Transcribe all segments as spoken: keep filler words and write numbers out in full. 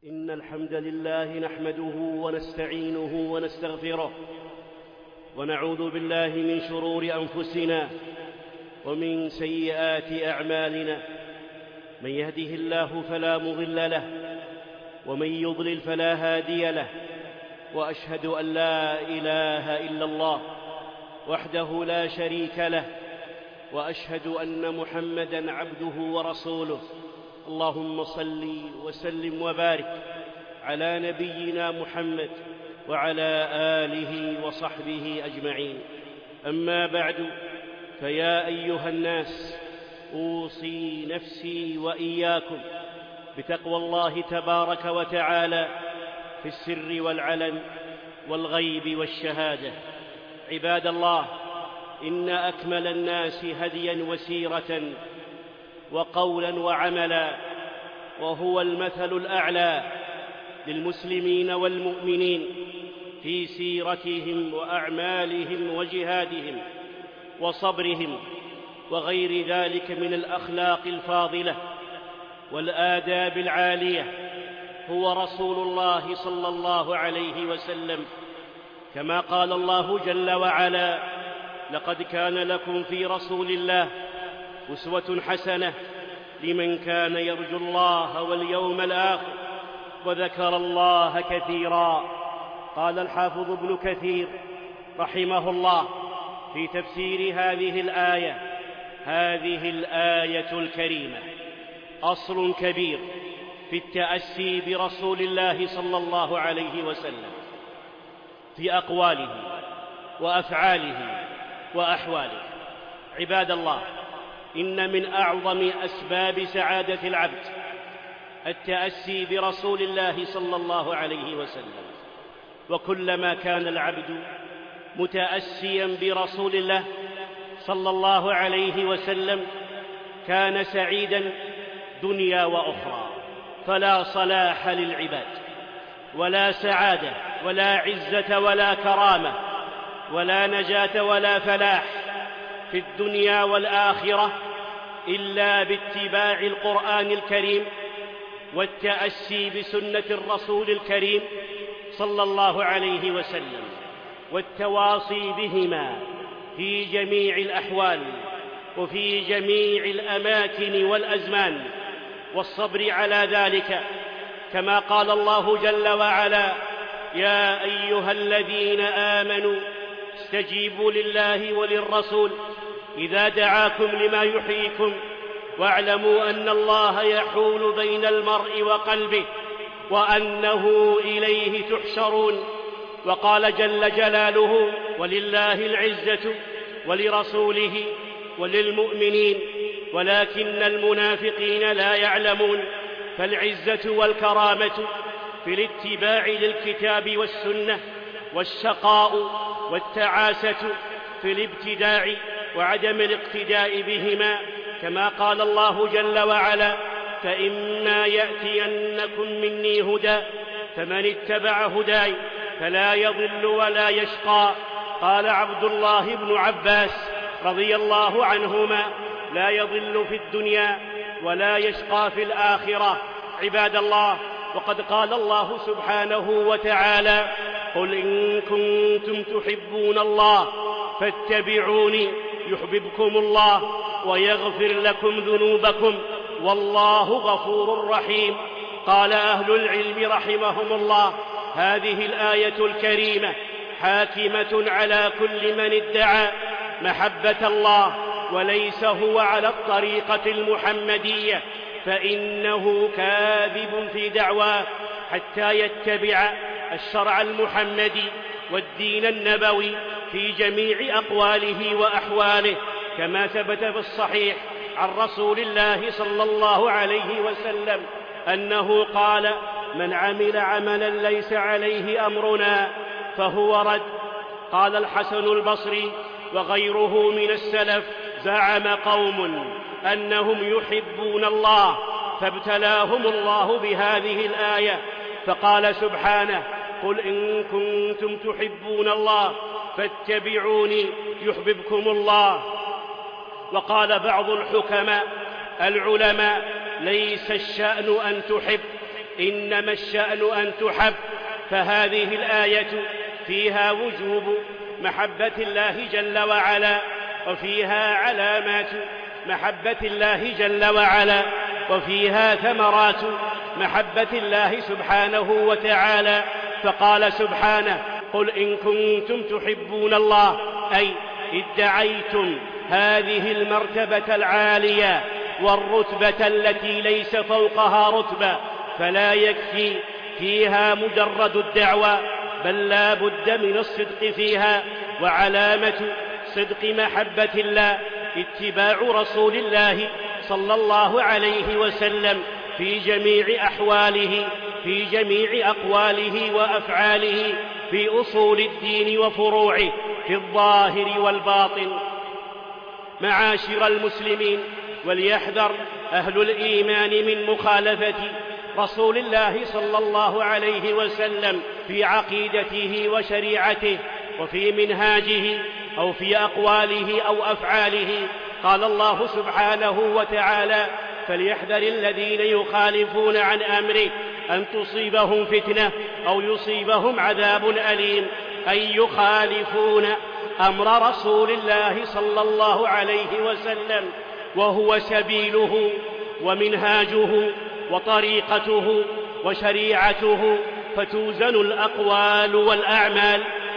إن الحمد لله نحمده ونستعينه ونستغفره ونعوذ بالله من شرور أنفسنا ومن سيئات أعمالنا. من يهده الله فلا مضل له ومن يضلل فلا هادي له، وأشهد أن لا إله إلا الله وحده لا شريك له، وأشهد أن محمدًا عبده ورسوله. اللهم صل وسلم وبارك على نبينا محمد وعلى آله وصحبه أجمعين. أما بعد، فيا أيها الناس، أوصي نفسي وإياكم بتقوى الله تبارك وتعالى في السر والعلن والغيب والشهادة. عباد الله، إن أكمل الناس هديًا وسيرة وقولا وعملا، وهو المثل الأعلى للمسلمين والمؤمنين في سيرتهم وأعمالهم وجهادهم وصبرهم وغير ذلك من الأخلاق الفاضلة والآداب العالية، هو رسول الله صلى الله عليه وسلم، كما قال الله جل وعلا: لقد كان لكم في رسول الله أسوة حسنة لمن كان يرجو الله واليوم الآخر وذكر الله كثيرا. قال الحافظ ابن كثير رحمه الله في تفسير هذه الآية: هذه الآية الكريمة أصل كبير في التأسي برسول الله صلى الله عليه وسلم في أقواله وأفعاله وأحواله. عباد الله، إن من أعظم أسباب سعادة العبد التأسي برسول الله صلى الله عليه وسلم، وكلما كان العبد متأسيا برسول الله صلى الله عليه وسلم كان سعيدا دنيا وأخرى. فلا صلاح للعباد ولا سعادة ولا عزة ولا كرامة ولا نجاة ولا فلاح في الدنيا والآخرة إلا باتباع القرآن الكريم والتأسي بسنة الرسول الكريم صلى الله عليه وسلم، والتواصي بهما في جميع الأحوال وفي جميع الأماكن والأزمان، والصبر على ذلك، كما قال الله جل وعلا: يا أيها الذين آمنوا استجيبوا لله وللرسول إذا دعاكم لما يحييكم واعلموا أن الله يحول بين المرء وقلبه وأنه إليه تحشرون. وقال جل جلاله: ولله العزة ولرسوله وللمؤمنين ولكن المنافقين لا يعلمون. فالعزة والكرامة في الاتباع للكتاب والسنة، والشقاء والتعاسة في الابتداع وعدم الاقتداء بهما، كما قال الله جل وعلا: فإما يأتينكم مني هدى فمن اتبع هداي فلا يضل ولا يشقى. قال عبد الله بن عباس رضي الله عنهما: لا يضل في الدنيا ولا يشقى في الآخرة. عباد الله، وقد قال الله سبحانه وتعالى: قل إن كنتم تحبون الله فاتبعوني يحببكم الله ويغفر لكم ذنوبكم والله غفور رحيم. قال أهل العلم رحمهم الله: هذه الآية الكريمة حاكمة على كل من ادعى محبة الله وليس هو على الطريقة المحمدية، فإنه كاذب في دعواه حتى يتبع الشرع المحمدي والدين النبوي في جميع أقواله وأحواله، كما ثبت في الصحيح عن رسول الله صلى الله عليه وسلم أنه قال: من عمل عملا ليس عليه أمرنا فهو رد. قال الحسن البصري وغيره من السلف: زعم قوم أنهم يحبون الله فابتلاهم الله بهذه الآية فقال سبحانه: قل إن كنتم تحبون الله فاتبعوني يحببكم الله. وقال بعض الحكماء العلماء: ليس الشأن أن تحب إنما الشأن أن تحب. فهذه الآية فيها وجوب محبة الله جل وعلا، وفيها علامات محبة الله جل وعلا، وفيها ثمرات محبة الله سبحانه وتعالى. فقال سبحانه: قل إن كنتم تحبون الله، أي ادعيتم هذه المرتبة العالية والرتبة التي ليس فوقها رتبة، فلا يكفي فيها مجرد الدعوة، بل لا بد من الصدق فيها. وعلامة صدق محبة الله اتباع رسول الله صلى الله عليه وسلم في جميع أحواله، في جميع أقواله وأفعاله، في أصول الدين وفروعه، في الظاهر والباطن. معاشر المسلمين، وليحذر أهل الإيمان من مخالفة رسول الله صلى الله عليه وسلم في عقيدته وشريعته وفي منهاجه أو في أقواله أو أفعاله. قال الله سبحانه وتعالى: فليحذر الذين يخالفون عن أمره أن تصيبهم فتنة أو يصيبهم عذاب أليم. أي يخالفون أمر رسول الله صلى الله عليه وسلم، وهو سبيله ومنهاجه وطريقته وشريعته. فتوزن الأقوال والأعمال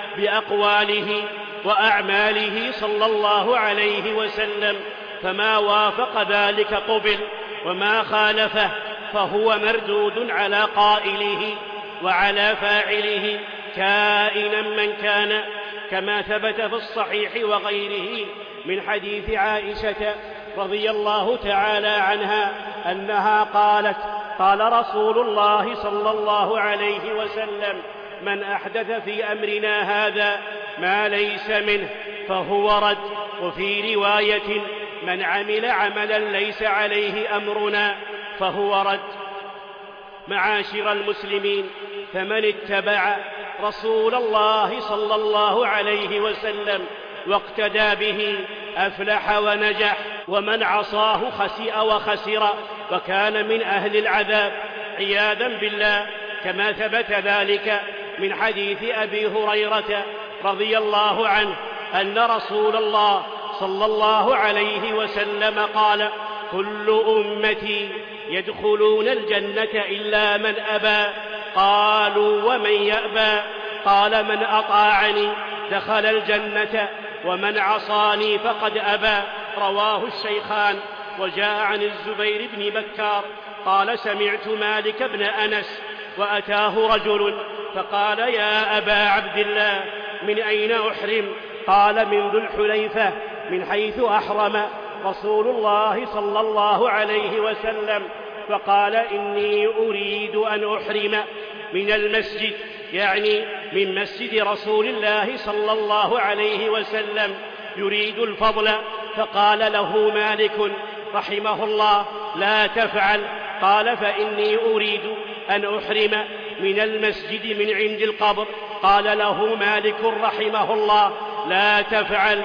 بأقواله وأعماله صلى الله عليه وسلم، فما وافق ذلك قبل، وما خالفه فهو مردود على قائله وعلى فاعله كائنا من كان، كما ثبت في الصحيح وغيره من حديث عائشة رضي الله تعالى عنها أنها قالت: قال رسول الله صلى الله عليه وسلم: من أحدث في أمرنا هذا ما ليس منه فهو رد. وفي رواية: من عمل عملا ليس عليه أمرنا فهو رد. معاشر المسلمين، فمن اتبع رسول الله صلى الله عليه وسلم واقتدى به أفلح ونجح، ومن عصاه خسئ وخسر وكان من أهل العذاب عياذا بالله، كما ثبت ذلك من حديث أبي هريرة رضي الله عنه أن رسول الله صلى الله عليه وسلم قال: كل أمتي يدخلون الجنة إلا من أبى. قالوا: ومن يأبى؟ قال: من أطاعني دخل الجنة ومن عصاني فقد أبى. رواه الشيخان. وجاء عن الزبير بن بكار قال: سمعت مالك بن أنس وأتاه رجل فقال: يا أبا عبد الله، من أين أحرم؟ قال: من ذو الحليفة، من حيث أحرم رسول الله صلى الله عليه وسلم. فقال: إني أريد أن أحرم من المسجد، يعني من مسجد رسول الله صلى الله عليه وسلم، يريد الفضل. فقال له مالك رحمه الله: لا تفعل. قال: فإني أريد أن أحرم من المسجد من عند القبر. قال له مالك رحمه الله: لا تفعل،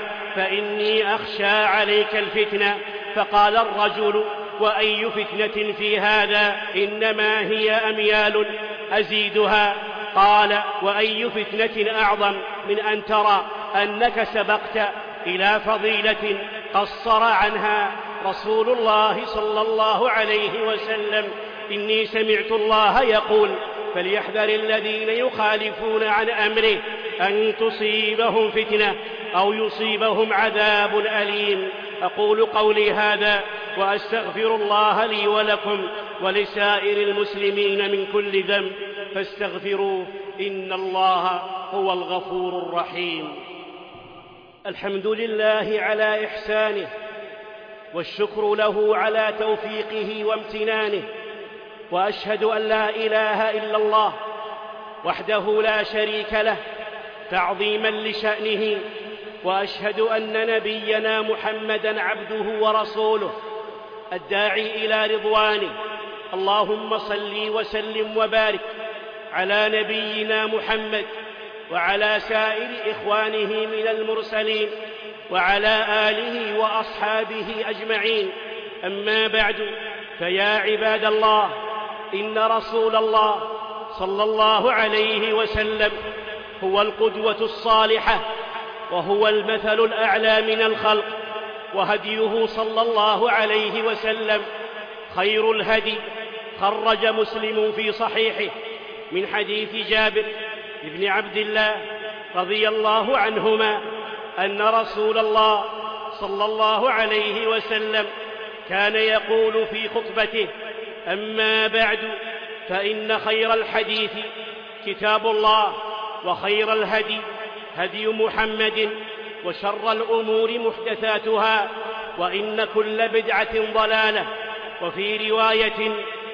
فإني أخشى عليك الفتنة. فقال الرجل: وأي فتنة في هذا؟ إنما هي أميال أزيدها. قال: وأي فتنة أعظم من أن ترى أنك سبقت إلى فضيلة قصر عنها رسول الله صلى الله عليه وسلم؟ إني سمعت الله يقول: فليحذر الذين يخالفون عن أمره أن تصيبهم فتنة أو يصيبهم عذاب أليم. أقول قولي هذا وأستغفر الله لي ولكم ولسائر المسلمين من كل ذنب، فاستغفروه إن الله هو الغفور الرحيم. الحمد لله على إحسانه، والشكر له على توفيقه وامتنانه، وأشهد أن لا إله إلا الله وحده لا شريك له تعظيما لشأنه، وأشهد أن نبينا محمدًا عبده ورسوله الداعي إلى رضوانه. اللهم صل وسلم وبارك على نبينا محمد وعلى سائر إخوانه من المرسلين وعلى آله وأصحابه أجمعين. أما بعد، فيا عباد الله، إن رسول الله صلى الله عليه وسلم هو القدوة الصالحة، وهو المثل الأعلى من الخلق، وهديه صلى الله عليه وسلم خير الهدي. خرج مسلم في صحيحه من حديث جابر بن عبد الله رضي الله عنهما أن رسول الله صلى الله عليه وسلم كان يقول في خطبته: أما بعد، فإن خير الحديث كتاب الله، وخير الهدي هدي محمد، وشر الأمور محدثاتها، وإن كل بدعة ضلالة، وفي رواية: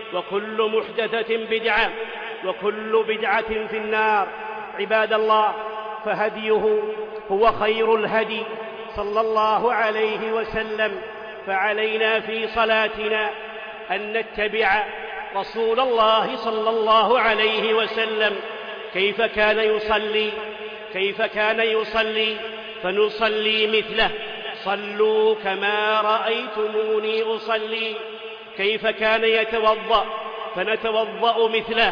وكل محدثة بدعة، وكل بدعة في النار. عباد الله، فهديه هو خير الهدي صلى الله عليه وسلم، فعلينا في صلاتنا أن نتبع رسول الله صلى الله عليه وسلم كيف كان يصلي كيف كان يصلي فنصلي مثله. صلوا كما رأيتموني أصلي. كيف كان يتوضأ فنتوضأ مثله،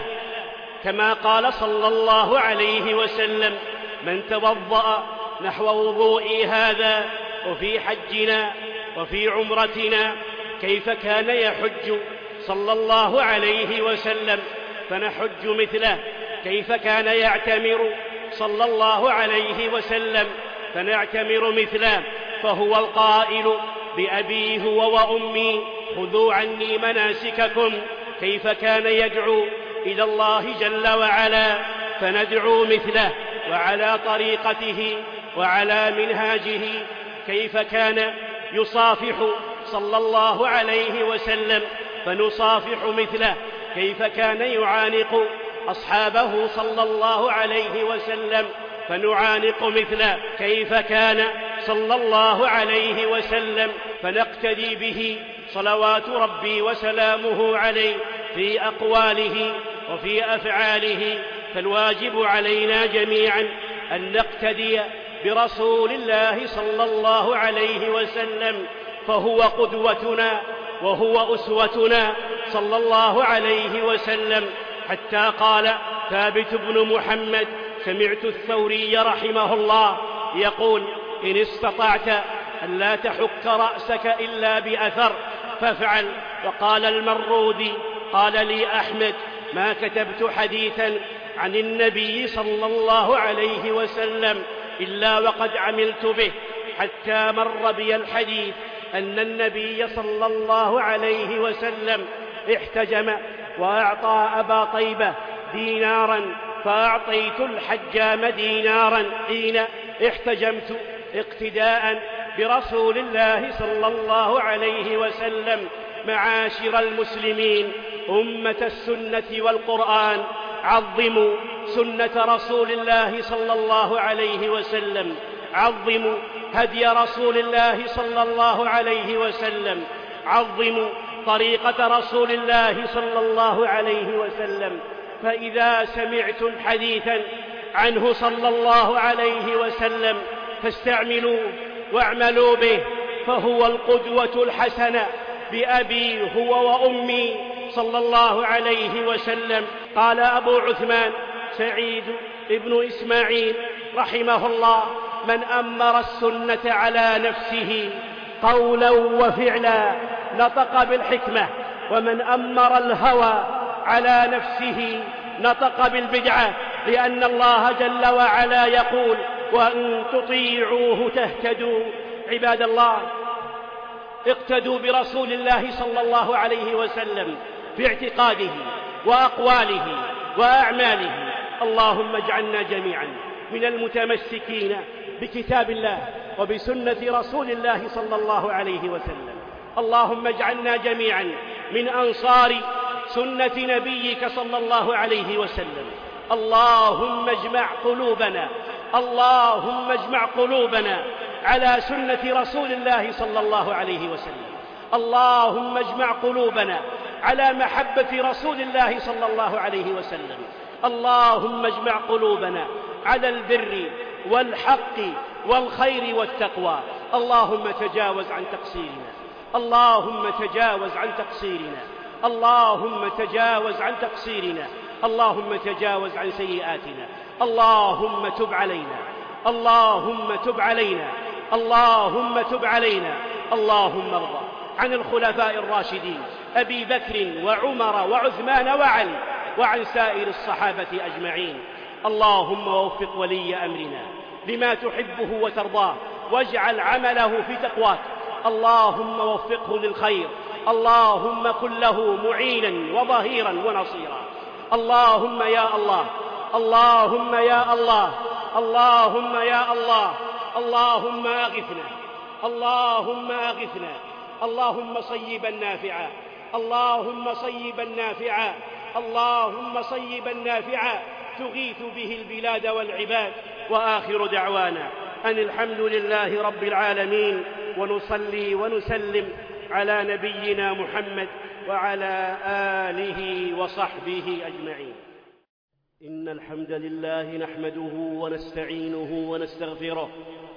كما قال صلى الله عليه وسلم: من توضأ نحو وضوئي هذا وفي حجنا وفي عمرتنا. كيف كان يحج صلى الله عليه وسلم فنحج مثله. كيف كان يعتمر صلى الله عليه وسلم فنعتمر مثله. فهو القائل: بأبي هو وأمي خذوا عني مناسككم. كيف كان يدعو إلى الله جل وعلا فندعو مثله وعلى طريقته وعلى منهاجه. كيف كان يصافح صلى الله عليه وسلم فنصافح مثله. كيف كان يعانق أصحابه صلى الله عليه وسلم فنعانق مثله. كيف كان صلى الله عليه وسلم فنقتدي به صلوات ربي وسلامه عليه في أقواله وفي أفعاله. فالواجب علينا جميعا أن نقتدي برسول الله صلى الله عليه وسلم، فهو قدوتنا وهو أسوتنا صلى الله عليه وسلم. حتى قال ثابت بن محمد: سمعت الثوري رحمه الله يقول: إن استطعت أن لا تحك رأسك إلا بأثر فافعل. وقال المرودي: قال لي أحمد: ما كتبت حديثا عن النبي صلى الله عليه وسلم إلا وقد عملت به، حتى مر بي الحديث أن النبي صلى الله عليه وسلم احتجم وأعطى أبا طيبة دينارا، فأعطيت الحجام دينارا حين احتجمت اقتداء برسول الله صلى الله عليه وسلم. معاشر المسلمين أمة السنة والقرآن، عظموا سنة رسول الله صلى الله عليه وسلم، عظموا هدي رسول الله صلى الله عليه وسلم، عظموا طريقة رسول الله صلى الله عليه وسلم. فإذا سمعتم حديثا عنه صلى الله عليه وسلم فاستعملوه واعملوا به، فهو القدوة الحسنة. بأبي هو وأمي صلى الله عليه وسلم. قال أبو عثمان سعيد ابن إسماعيل رحمه الله: من أمر السنة على نفسه قولا وفعلا نطق بالحكمة، ومن أمر الهوى على نفسه نطق بالبدعة، لأن الله جل وعلا يقول: وأن تطيعوه تهتدوا. عباد الله، اقتدوا برسول الله صلى الله عليه وسلم في اعتقاده وأقواله وأعماله. اللهم اجعلنا جميعا من المتمسكين بكتاب الله وبسنة رسول الله صلى الله عليه وسلم. اللهم اجعلنا جميعا من أنصار سنة نبيك صلى الله عليه وسلم. اللهم اجمع قلوبنا اللهم اجمع قلوبنا على سنة رسول الله صلى الله عليه وسلم. اللهم اجمع قلوبنا على محبة رسول الله صلى الله عليه وسلم. اللهم اجمع قلوبنا على البر والحق والخير والتقوى. اللهم تجاوز عن تقصيرنا اللهم تجاوز عن تقصيرنا اللهم تجاوز عن تقصيرنا، اللهم تجاوز عن سيئاتنا، اللهم تب علينا، اللهم تب علينا، اللهم تب علينا. اللهم ارض عن الخلفاء الراشدين أبي بكر وعمر وعثمان وعلي وعن سائر الصحابة أجمعين. اللهم وفق ولي أمرنا لما تحبه وترضاه، واجعل عمله في تقواك. اللهم وفقه للخير، اللهم كن له معينا وظهيرا ونصيرا. اللهم يا الله، اللهم يا الله، اللهم يا الله، اللهم أغثنا، اللهم أغثنا، اللهم صيبا نافعا، اللهم صيبا نافعا، اللهم صيبا نافعا تغيث به البلاد والعباد. وآخر دعوانا أن الحمد لله رب العالمين، ونصلي ونسلم على نبينا محمد وعلى آله وصحبه أجمعين. إن الحمد لله نحمده ونستعينه ونستغفره،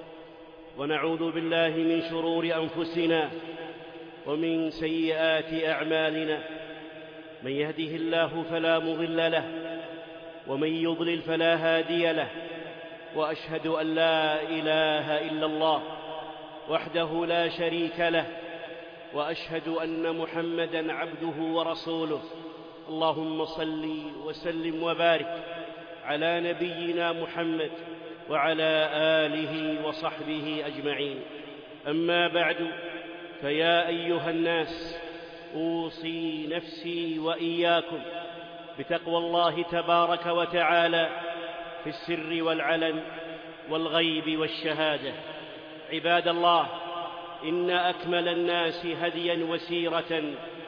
ونعوذ بالله من شرور أنفسنا ومن سيئات أعمالنا. من يهده الله فلا مضل له، ومن يضلل فلا هادي له. وأشهد أن لا إله إلا الله وحده لا شريك له، وأشهد أن محمدًا عبده ورسوله. اللهم صل وسلم وبارك على نبينا محمد وعلى آله وصحبه أجمعين. أما بعد، فيا أيها الناس، أوصي نفسي وإياكم بتقوى الله تبارك وتعالى في السر والعلن والغيب والشهادة. عباد الله، إن أكمل الناس هديا وسيرة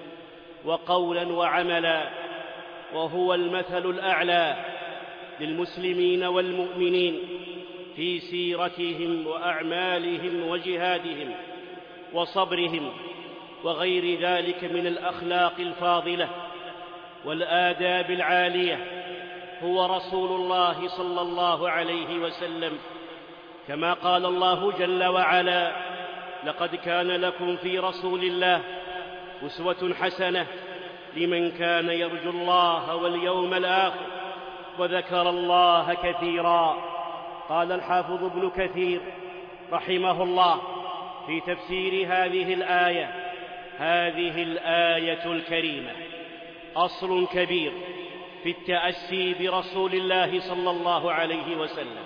وقولا وعملا، وهو المثل الأعلى للمسلمين والمؤمنين في سيرتهم وأعمالهم وجهادهم وصبرهم وغير ذلك من الأخلاق الفاضلة والآداب العالية، هو رسول الله صلى الله عليه وسلم. كما قال الله جل وعلا: لقد كان لكم في رسول الله أسوة حسنة لمن كان يرجو الله واليوم الآخر وذكر الله كثيرا. قال الحافظ ابن كثير رحمه الله في تفسير هذه الآية: هذه الآية الكريمة أصل كبير في التأسي برسول الله صلى الله عليه وسلم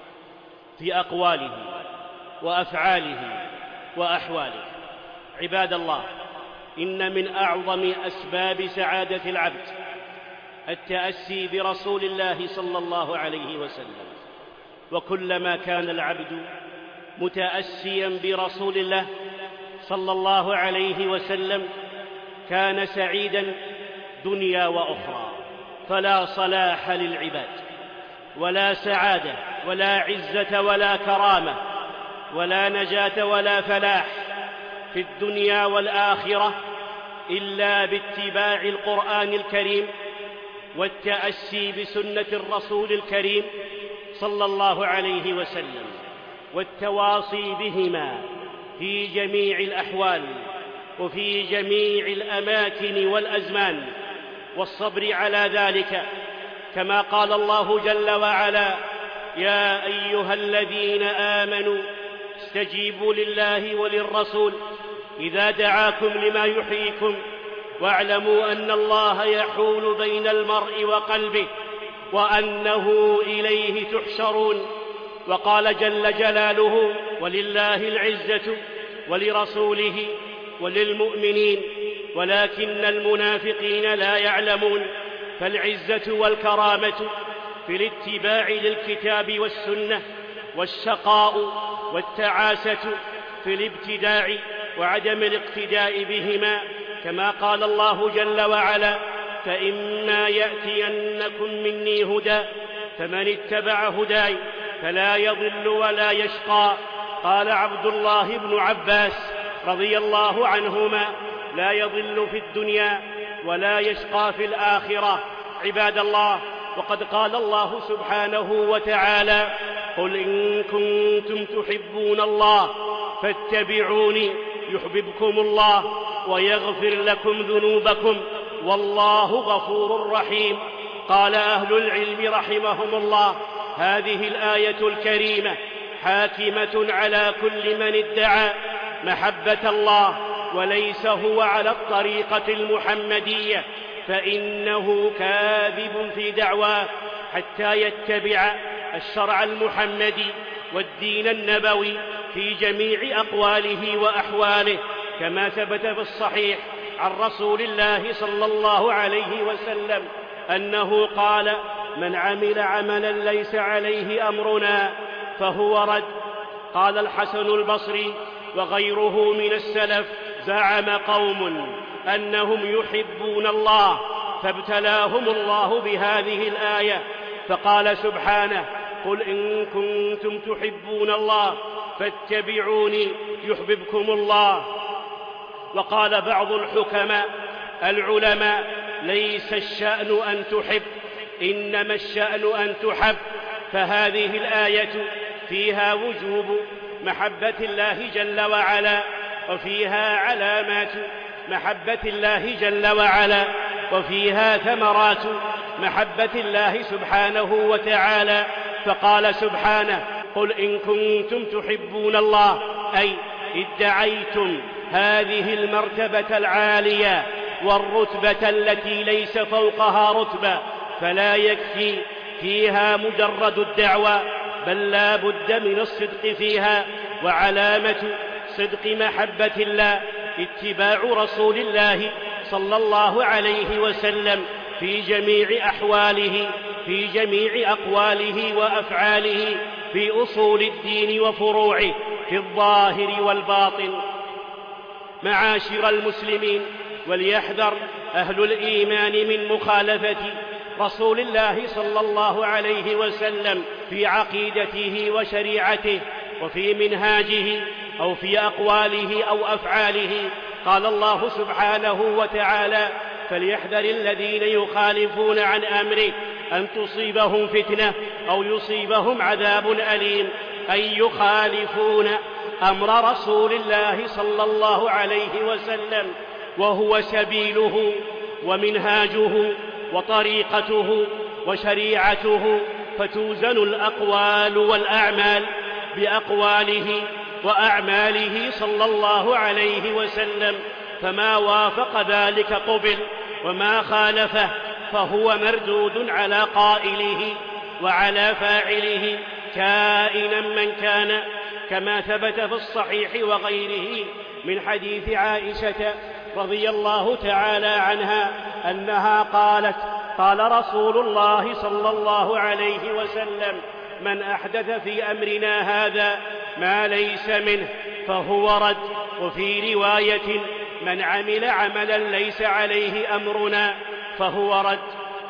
في أقواله وأفعاله وأحواله. عباد الله، إن من أعظم أسباب سعادة العبد التأسي برسول الله صلى الله عليه وسلم، وكلما كان العبد متأسيا برسول الله صلى الله عليه وسلم كان سعيدا دنيا وأخرى. فلا صلاح للعباد ولا سعادة ولا عزة ولا كرامة ولا نجاة ولا فلاح في الدنيا والآخرة إلا باتباع القرآن الكريم والتأسي بسنة الرسول الكريم صلى الله عليه وسلم، والتواصي بهما في جميع الأحوال وفي جميع الأماكن والأزمان، والصبر على ذلك. كما قال الله جل وعلا: يا أيها الذين آمنوا استجيبوا لله وللرسول إذا دعاكم لما يحييكم واعلموا أن الله يحول بين المرء وقلبه وأنه إليه تحشرون. وقال جل جلاله: ولله العزة ولرسوله وللمؤمنين ولكن المنافقين لا يعلمون. فالعزة والكرامة في الاتباع للكتاب والسنة، والشقاء والتعاسة في الابتداع وعدم الاقتداء بهما. كما قال الله جل وعلا: فإما يأتينكم مني هدى فمن اتبع هداي فلا يضل ولا يشقى. قال عبد الله بن عباس رضي الله عنهما: لا يضل في الدنيا ولا يشقى في الآخرة. عباد الله، وقد قال الله سبحانه وتعالى: قل إن كنتم تحبون الله فاتبعوني يحببكم الله ويغفر لكم ذنوبكم والله غفور رحيم. قال أهل العلم رحمهم الله: هذه الآية الكريمة حاكمة على كل من ادعى محبة الله وليس هو على الطريقة المحمدية، فإنه كاذب في دعواه حتى يتبع الشرع المحمدي والدين النبوي في جميع أقواله وأحواله، كما ثبت في الصحيح عن رسول الله صلى الله عليه وسلم أنه قال: من عمل عملا ليس عليه أمرنا فهو رد. قال الحسن البصري وغيره من السلف: زعم قوم أنهم يحبون الله فابتلاهم الله بهذه الآية، فقال سبحانه: قل إن كنتم تحبون الله فاتبعوني يحببكم الله. وقال بعض الحكماء العلماء: ليس الشأن أن تحب، إنما الشأن أن تحب. فهذه الآية فيها وجوب محبة الله جل وعلا، وفيها علامات محبة الله جل وعلا، وفيها ثمرات محبة الله سبحانه وتعالى. فقال سبحانه: قل إن كنتم تحبون الله، أي ادعيتم هذه المرتبة العالية والرتبة التي ليس فوقها رتبة، فلا يكفي فيها مجرد الدعوة، بل لا بد من الصدق فيها. وعلامة صدق محبة الله اتباع رسول الله صلى الله عليه وسلم في جميع أحواله، في جميع أقواله وأفعاله، في أصول الدين وفروعه، في الظاهر والباطن. معاشر المسلمين، وليحذر أهل الإيمان من مخالفة رسول الله صلى الله عليه وسلم في عقيدته وشريعته وفي منهاجه أو في أقواله أو أفعاله. قال الله سبحانه وتعالى: فليحذر الذين يخالفون عن أمره أن تصيبهم فتنة أو يصيبهم عذاب أليم، أي يخالفون أمر رسول الله صلى الله عليه وسلم، وهو سبيله ومنهاجه وطريقته وشريعته، فتوزن الأقوال والأعمال بأقواله وأعماله صلى الله عليه وسلم، فما وافق ذلك قبل، وما خالفه فهو مردود على قائله وعلى فاعله كائنا من كان، كما ثبت في الصحيح وغيره من حديث عائشة رضي الله تعالى عنها أنها قالت: قال رسول الله صلى الله عليه وسلم: من أحدث في أمرنا هذا ما ليس منه فهو رد. وفي رواية: من عمل عملا ليس عليه أمرنا فهو رد.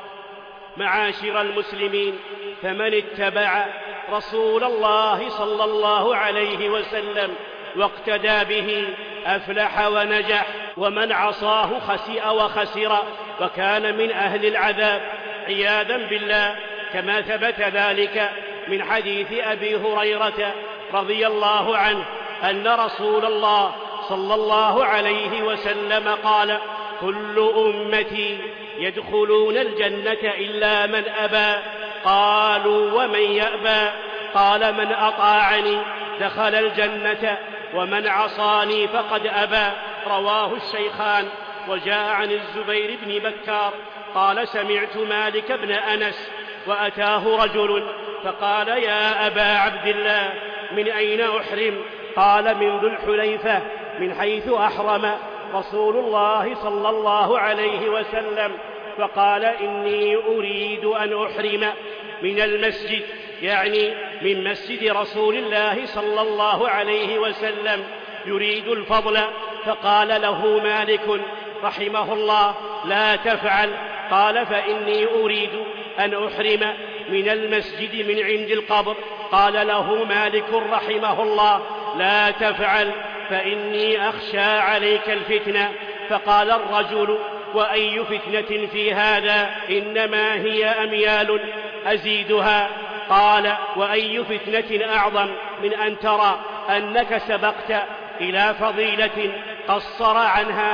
معاشر المسلمين، فمن اتبع رسول الله صلى الله عليه وسلم واقتدى به أفلح ونجح، ومن عصاه خسئ وخسر وكان من أهل العذاب عياذا بالله، كما ثبت ذلك من حديث أبي هريرة رضي الله عنه أن رسول الله صلى الله عليه وسلم قال: كل أمتي يدخلون الجنة إلا من أبى. قالوا: ومن يأبى؟ قال: من أطاعني دخل الجنة ومن عصاني فقد أبى. رواه الشيخان. وجاء عن الزبير بن بكار قال: سمعت مالك بن أنس وأتاه رجل فقال: يا أبا عبد الله، من أين أحرم؟ قال: من ذو الحليفة، من حيث أحرم رسول الله صلى الله عليه وسلم. فقال: إني أريد أن أحرم من المسجد، يعني من مسجد رسول الله صلى الله عليه وسلم، يريد الفضل. فقال له مالك رحمه الله: لا تفعل. قال: فإني أريد أن أحرم من المسجد من عند القبر. قال له مالك رحمه الله: لا تفعل، فإني أخشى عليك الفتنة. فقال الرجل: وأي فتنة في هذا؟ إنما هي أميال أزيدها. قال: وأي فتنة أعظم من أن ترى أنك سبقت إلى فضيلة قصر عنها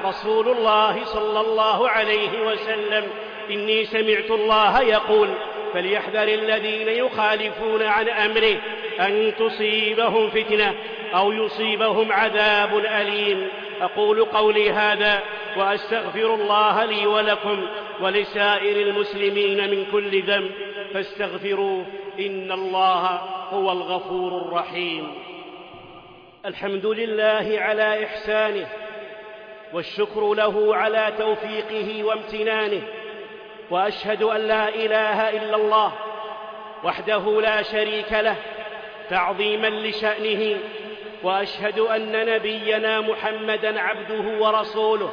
رسول الله صلى الله عليه وسلم: إني سمعت الله يقول: فليحذر الذين يخالفون عن أمره أن تصيبهم فتنة أو يصيبهم عذاب أليم. أقول قولي هذا وأستغفر الله لي ولكم ولسائر المسلمين من كل ذنب فاستغفروه إن الله هو الغفور الرحيم. الحمد لله على إحسانه، والشكر له على توفيقه وامتنانه، وأشهد أن لا إله إلا الله وحده لا شريك له تعظيما لشأنه، وأشهد أن نبينا محمدًا عبده ورسوله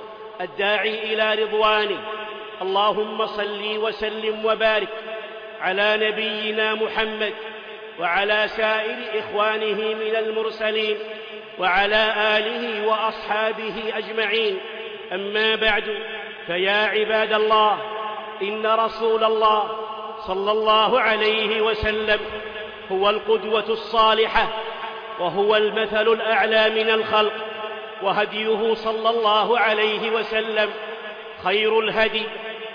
الداعي إلى رضوانه. اللهم صل وسلم وبارك على نبينا محمد وعلى سائر إخوانه من المرسلين وعلى آله وأصحابه أجمعين. أما بعد، فيا عباد الله، إن رسول الله صلى الله عليه وسلم هو القدوة الصالحة، وهو المثل الأعلى من الخلق، وهديه صلى الله عليه وسلم خير الهدي.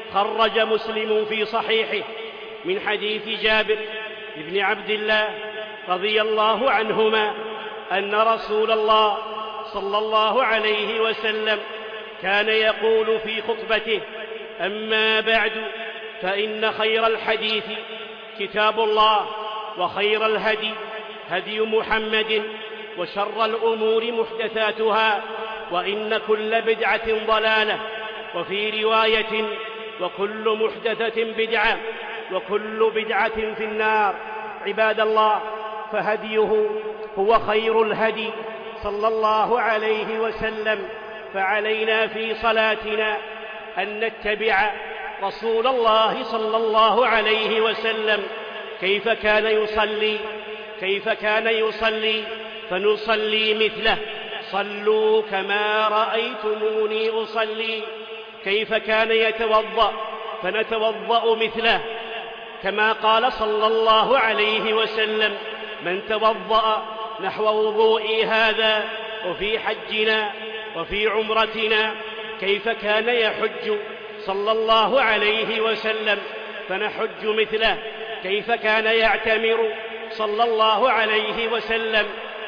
خرج مسلم في صحيحه من حديث جابر بن عبد الله رضي الله عنهما أن رسول الله صلى الله عليه وسلم كان يقول في خطبته: أما بعد، فإن خير الحديث كتاب الله، وخير الهدي هدي محمد، وشر الأمور محدثاتها، وإن كل بدعة ضلالة، وفي رواية: وكل محدثة بدعة، وكل بدعة في النار. عباد الله، فهديه هو خير الهدي صلى الله عليه وسلم، فعلينا في صلاتنا أن نتبع رسول الله صلى الله عليه وسلم كيف كان يصلي كيف كان يصلي فنصلي مثله. صلوا كما رأيتموني أصلي. كيف كان يتوضأ فنتوضأ مثله، كما قال صلى الله عليه وسلم: من توضأ نحو وضوئي هذا وفي حجنا وفي عمرتنا. كيف كان يحج صلى الله عليه وسلم فنحج مثله. كيف كان يعتمر صلى الله عليه وسلم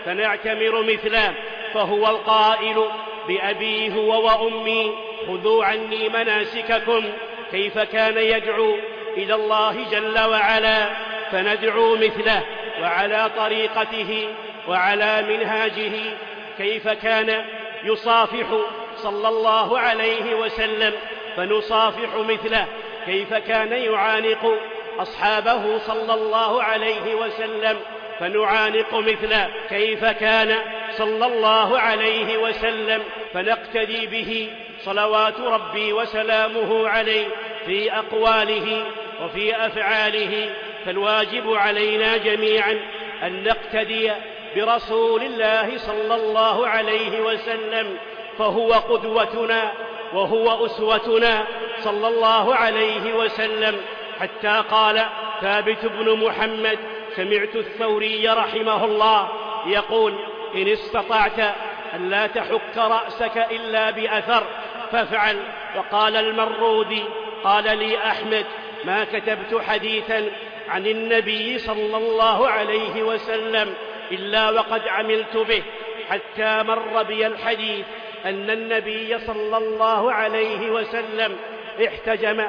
فنعتمر مثله. فهو القائل: بأبي هو وأمي خذوا عني مناسككم. كيف كان يدعو إلى الله جل وعلا فندعو مثله وعلى طريقته وعلى منهاجه. كيف كان يصافح صلى الله عليه وسلم فنصافح مثله. كيف كان يعانق أصحابه صلى الله عليه وسلم فنعانق مثله. كيف كان صلى الله عليه وسلم فنقتدي به صلوات ربي وسلامه عليه في أقواله وفي أفعاله. فالواجب علينا جميعا أن نقتدي برسول الله صلى الله عليه وسلم، فهو قدوتنا وهو أسوتنا صلى الله عليه وسلم. حتى قال ثابت بن محمد: سمعت الثوري رحمه الله يقول: إن استطعت أن لا تحك رأسك إلا بأثر فافعل. وقال المرودي: قال لي أحمد: ما كتبت حديثا عن النبي صلى الله عليه وسلم إلا وقد عملت به، حتى مر بي الحديث أن النبي صلى الله عليه وسلم احتجم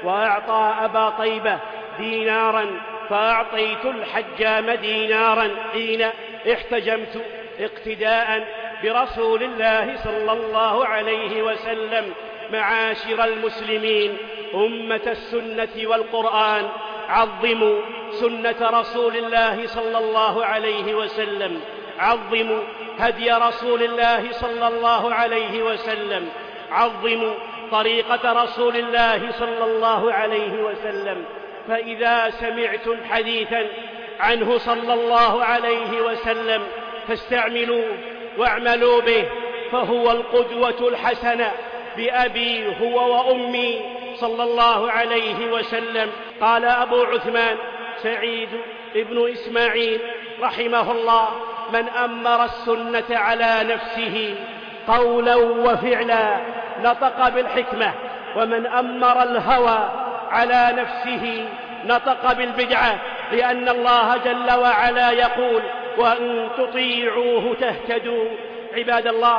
وأعطى أبا طيبة دينارا، فأعطيت الحجام دينارا حين احتجمت اقتداء برسول الله صلى الله عليه وسلم. معاشر المسلمين أمة السنة والقرآن، عظموا سنة رسول الله صلى الله عليه وسلم، عظموا هدي رسول الله صلى الله عليه وسلم، عظموا طريقة رسول الله صلى الله عليه وسلم. فإذا سمعتم حديثا عنه صلى الله عليه وسلم فاستعملوه واعملوا به، فهو القدوة الحسنة. بأبي هو وأمي صلى الله عليه وسلم. قال أبو عثمان سعيد ابن إسماعيل رحمه الله: من أمر السنة على نفسه قولا وفعلا، نطق بالحكمة، ومن أمر الهوى على نفسه نطق بالبدعة، لأن الله جل وعلا يقول: وإن تطيعوه تهتدوا. عباد الله،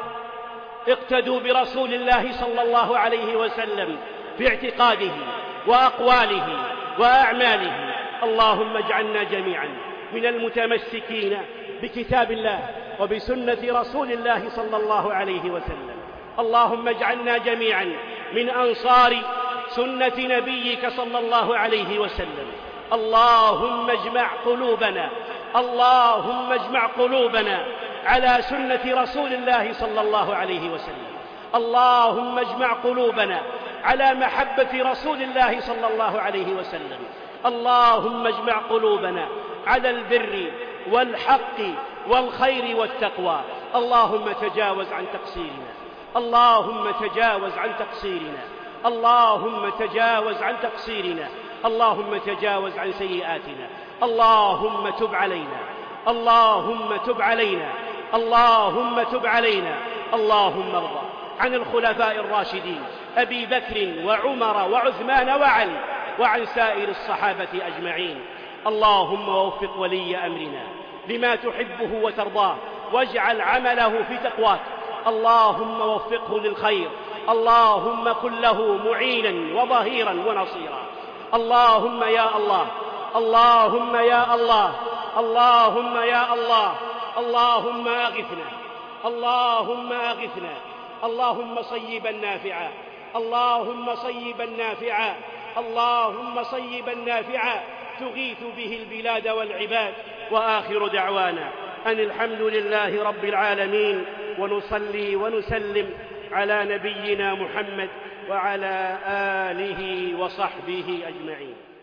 اقتدوا برسول الله صلى الله عليه وسلم في اعتقاده وأقواله وأعماله. اللهم اجعلنا جميعا من المتمسكين بكتاب الله وبسنة رسول الله صلى الله عليه وسلم. اللهم اجعلنا جميعا من أنصار سنة نبيك صلى الله عليه وسلم. اللهم اجمع قلوبنا اللهم اجمع قلوبنا على سنة رسول الله صلى الله عليه وسلم. اللهم اجمع قلوبنا على محبة رسول الله صلى الله عليه وسلم. اللهم اجمع قلوبنا على البر والحق والخير والتقوى. اللهم تجاوز عن تقصيرنا اللهم تجاوز عن تقصيرنا اللهم تجاوز عن تقصيرنا اللهم تجاوز عن سيئاتنا. اللهم تب علينا اللهم تب علينا اللهم تب علينا. اللهم ارضى عن الخلفاء الراشدين أبي بكر وعمر وعثمان وعلي وعن سائر الصحابة أجمعين. اللهم وفق ولي أمرنا لما تحبه وترضاه، واجعل عمله في تقواك. اللهم وفقه للخير. اللهم كن له معينا وظهيرا ونصيرا. اللهم يا الله اللهم يا الله اللهم يا الله اللهم أغثنا اللهم أغثنا اللهم صيبا نافعا اللهم صيبا نافعا اللهم صيبا نافعا تغيث به البلاد والعباد. وآخر دعوانا أن الحمد لله رب العالمين، ونصلي ونسلم على نبينا محمد وعلى آله وصحبه أجمعين.